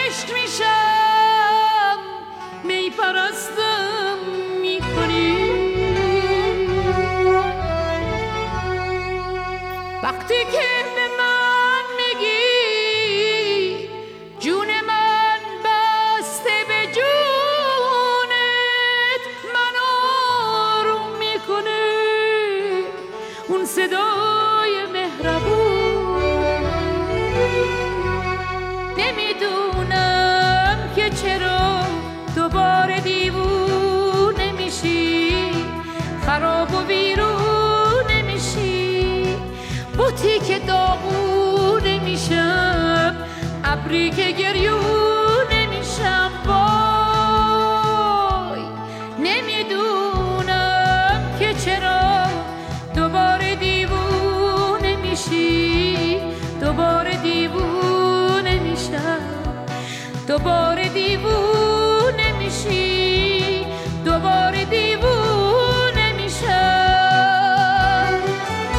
عشق میشم می پرستم میکنی. وقتی که به من میگی جون من بسته به جونت، من آروم میکنه اون صدای مهربون. نمیدونم که چرا دوباره دیوونه میشی، خراب و ویرونه میشی، بوتی که داغونه میشم، ابری که گریونه میشم. وای نمیدونم که چرا دوباره دیوونه میشی، دوباره دیوونه میشم، دوباره دیوونه میشی، دوباره دیوونه میشم.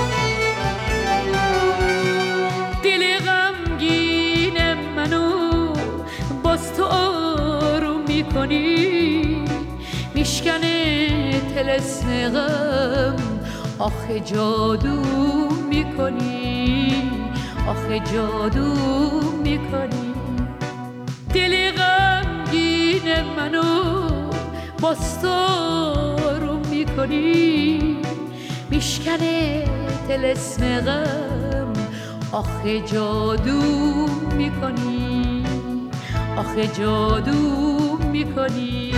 دل غمگین منو باز تو آروم میکنی، میشکنه طلسم غم، آخه جادو میکنی، آخه جادو میکنی. دل غمگین منو باز تو آروم میکنی، میشکنه طلسم غم، آخه جادو میکنی، آخه جادو میکنی.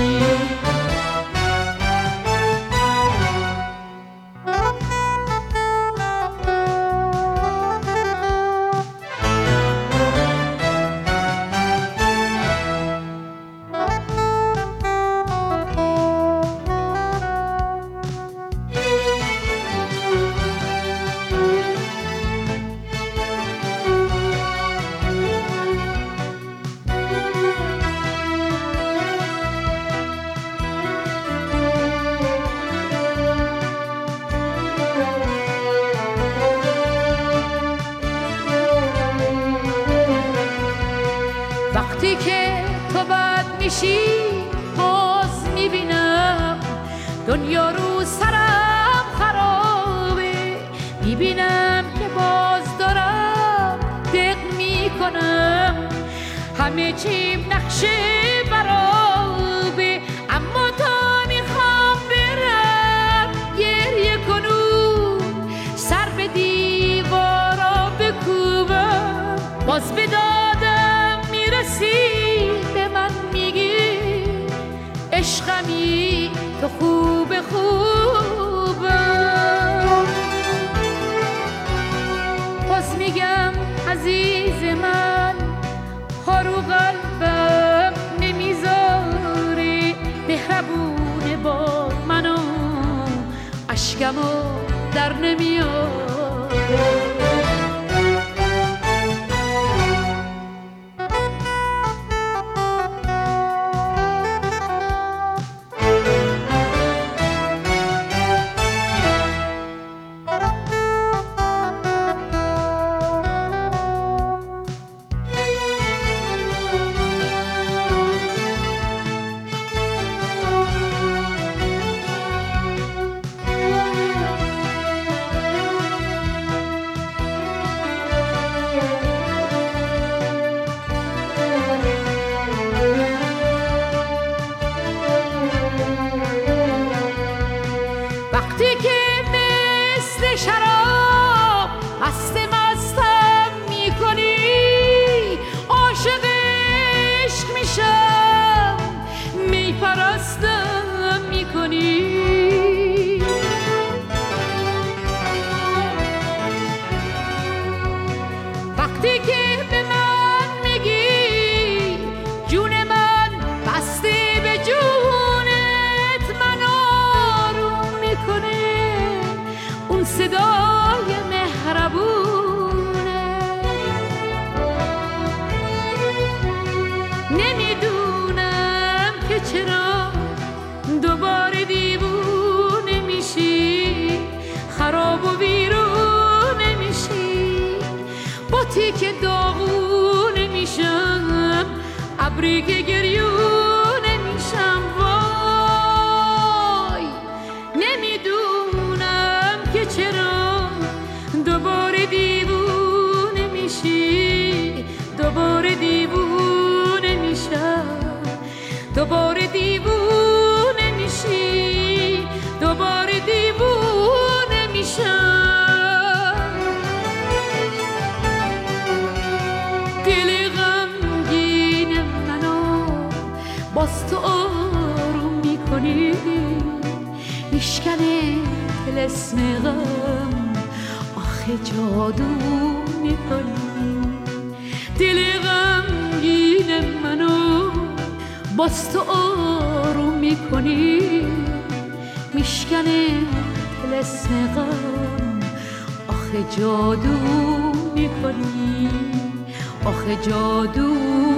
وقتی که تو بد میشی باز میبینم دنیا رو سرم خرابه، میبینم که باز دارم دق میکنم، همه چیم نقشه برابه، اما تا میخوام برم گریه کنم، سر به دیوارا بکوبم، باز به دادم به من میگی عشقمی تو خوب خوبم. باز میگم عزیز من هارو قلبم نمیذاری، مهربونه با منو اشکمو در نمیاره. وقتی که مثل شراب مستم میکنی، عاشق عشق میشم میپرستم میکنی. وقتی که به من میگی جون من بسته به جونت، من آروم میکنه اون صدای مهربونه. نمیدونم که چرا دوباره دیوونه میشی، خراب و ویرونه میشی، بوتی که داغونه میشم، ابری که گریونه میشم وای نمیدونم که چرا دوباره دیوونه میشی دوباره دیوونه میشم دوباره دیوونه میشی دوباره دیوونه میشم دل غمگین منو باز تو آروم میکنی میشکنه طلسم غم آخه جادو میکنی دل غمگین منو باز تو آروم میکنی میشکنه طلسم غم آخه جادو میکنی آخه جادو